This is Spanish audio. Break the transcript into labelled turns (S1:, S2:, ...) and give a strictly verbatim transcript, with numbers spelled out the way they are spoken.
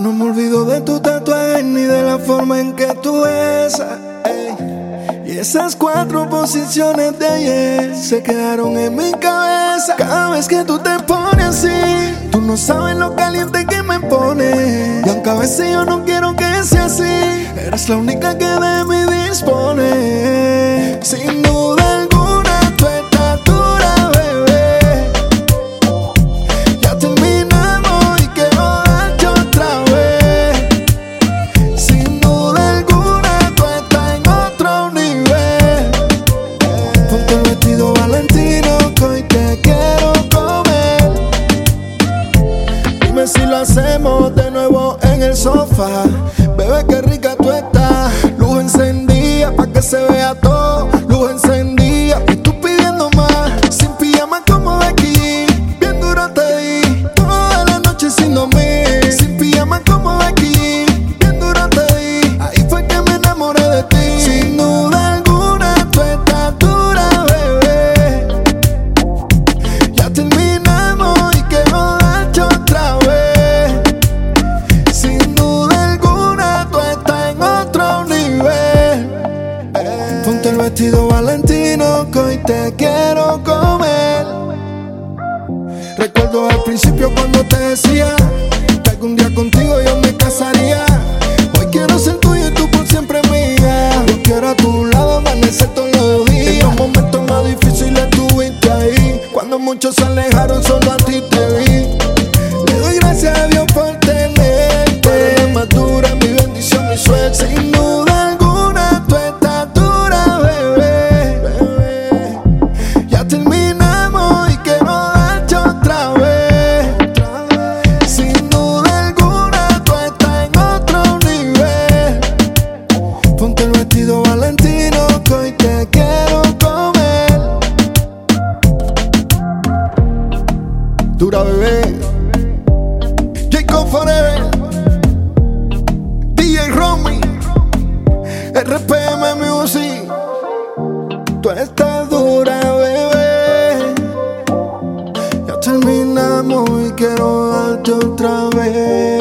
S1: no me olvido de tu tatuaje ni de la forma en que tú besas, ey. Y esas cuatro posiciones de ayer se quedaron en mi cabeza. Cada vez que tú te pones así, tú no sabes lo caliente que me pone. Y aunque a veces yo no quiero que sea así, eres la única que de mí dispone. Sin duda alguna tu estatura, bebé, ya terminamos y quiero darte otra vez. Sin duda alguna tú estás en otro nivel. Ponte el vestido Valentino que hoy te quiero comer. Dime si lo hacemos de nuevo en el sofá. Bebé, qué rica tú estás. Luz encendida pa' que se vea todo. Luz encendida y tú pidiendo más. Sin pijama como de aquí, bien duro te di. Toda la noche sin dormir. Sin pijama como de aquí, bien duro te di. Ahí fue que me enamoré de ti. Sin duda alguna tu estatura, bebé, ya terminamos y quiero darte otra vez. Sin duda alguna tú estás en otro nivel. Ponte el vestido Valentino que hoy te quiero comer. Recuerdo al principio cuando te decía que algún día contigo yo me casaría. Hoy quiero ser tuyo y tú por siempre mía. Yo quiero a tu lado amanecer todos los días. En los momentos más difíciles estuviste ahí. Cuando muchos se alejaron solo a ti te vi. Le doy gracias a Dios por tenerte. Tú eres la más dura, mi bendición, mi suerte. Sin duda alguna tu estatura, bebé, bebé, ya terminamos y quiero darte otra vez. Sin duda alguna tú estás en otro nivel. Ponte el vestido Valentino que hoy te quiero comer. Dura, bebé. Jacob Forever, D J Romy, R P M Music. Tú estás dura, bebé, ya terminamos y quiero darte otra vez.